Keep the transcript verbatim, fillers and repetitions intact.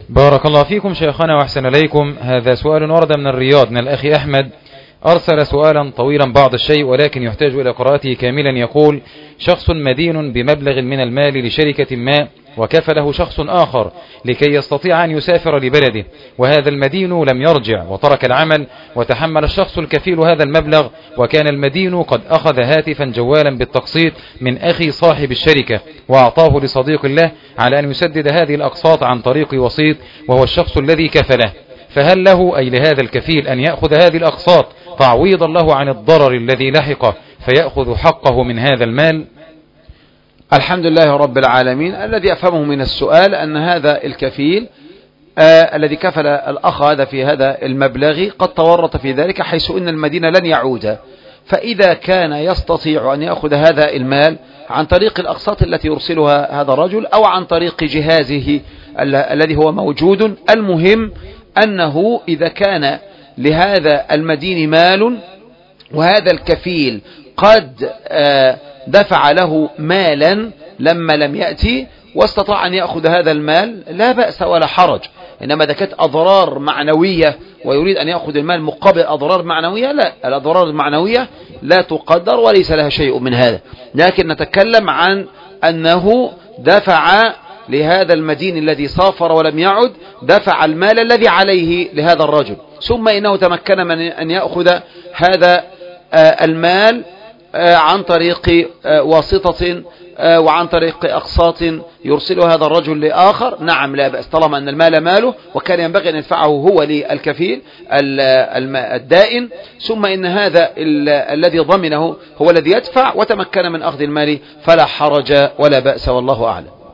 بارك الله فيكم شيخنا وأحسن إليكم. هذا سؤال ورد من الرياض من الأخ أحمد، أرسل سؤالا طويلا بعض الشيء ولكن يحتاج إلى قراءته كاملا. يقول: شخص مدين بمبلغ من المال لشركة ما، وكفله شخص آخر لكي يستطيع أن يسافر لبلده، وهذا المدين لم يرجع وترك العمل، وتحمل الشخص الكفيل هذا المبلغ، وكان المدين قد أخذ هاتفا جوالا بالتقسيط من أخي صاحب الشركة وأعطاه لصديق له على أن يسدد هذه الأقساط عن طريق وسيط وهو الشخص الذي كفله، فهل له أي لهذا الكفيل أن يأخذ هذه الأقساط تعويضا له عن الضرر الذي لحقه فيأخذ حقه من هذا المال؟ الحمد لله رب العالمين. الذي أفهمه من السؤال أن هذا الكفيل آه الذي كفل الأخ هذا في هذا المبلغ قد تورط في ذلك، حيث أن المدينة لن يعود، فإذا كان يستطيع أن يأخذ هذا المال عن طريق الأقساط التي يرسلها هذا الرجل أو عن طريق جهازه ال الذي هو موجود، المهم أنه إذا كان لهذا المدين مال وهذا الكفيل قد آه دفع له مالا لما لم يأتي واستطاع أن يأخذ هذا المال، لا بأس ولا حرج. إنما إذا كانت أضرار معنوية ويريد أن يأخذ المال مقابل أضرار معنوية، لا، الأضرار المعنوية لا تقدر وليس لها شيء من هذا. لكن نتكلم عن أنه دفع لهذا المدين الذي سافر ولم يعد، دفع المال الذي عليه لهذا الرجل، ثم إنه تمكن من أن يأخذ هذا المال عن طريق واسطة وعن طريق أقساط يرسله هذا الرجل لآخر، نعم لا بأس، طالما أن المال ماله وكان ينبغي أن يدفعه هو للكفيل الدائن، ثم إن هذا الذي ضمنه هو الذي يدفع وتمكن من أخذ المال، فلا حرج ولا بأس، والله أعلم.